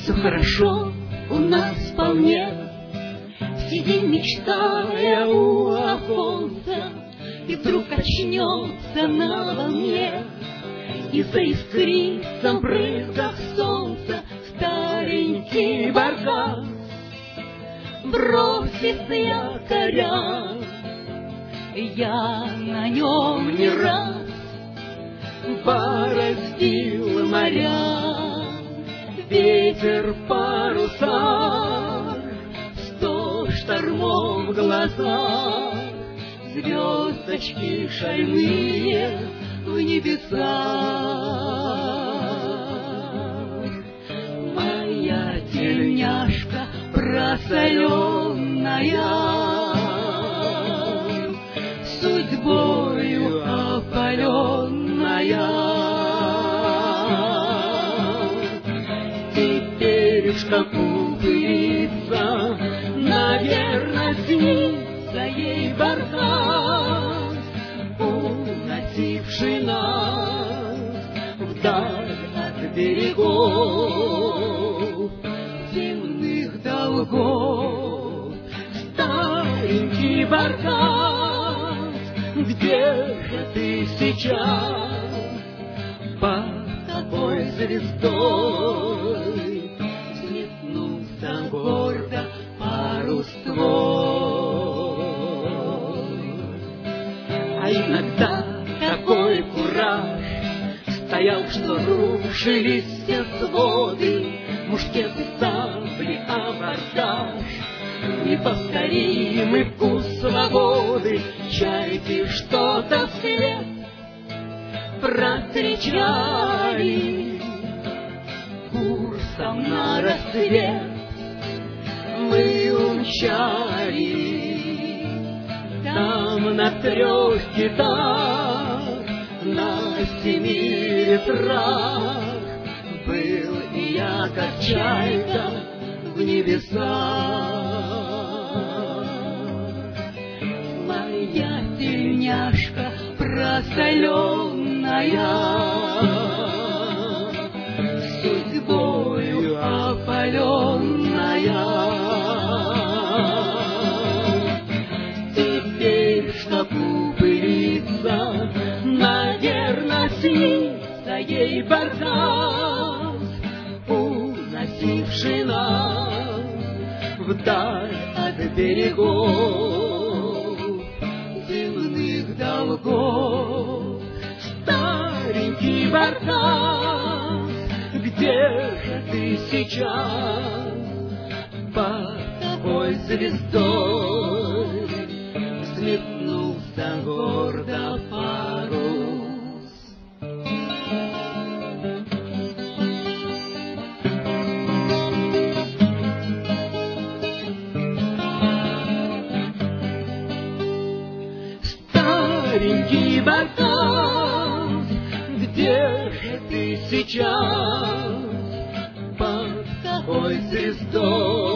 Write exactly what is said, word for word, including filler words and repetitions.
все хорошо у нас вполне. Сидим, мечтая у оконца, и вдруг очнется на волне, и заискрится в брызгах солнца старенький баркас. Бросит с якоря, я на нем не раз бороздил моря. Ветер в парусах, сто штормов в глазах, звездочки шальные в небесах. Моя тельняшка просоленная, судьбою опаленная, теперь в шкафу пылится, наверно, снится ей баркас, уносивший нас вдаль от берегов земных долгов. Старенький баркас, где же ты сейчас? Под какой звездой взметнулся гордо парус твой? А иногда такой кураж стоял, что рушились все своды, мушкеты, сабли, абордаж, неповторимый вкус свободы. Чайки что-то вслед прокричали, курсом на рассвет мы умчали. Там на трех китах, на семи ветрах был и я, как чайка в небесах. Моя тельняшка просоленная, судьбою опаленная, теперь в шкафу пылится, наверно, снится ей баркас, уносивший нас вдаль от берегов земных долгов. Старенький баркас, где же ты сейчас? Под какой звездой взметнулся гордо парус? Старенький баркас, где же ты сейчас? Под какой звездой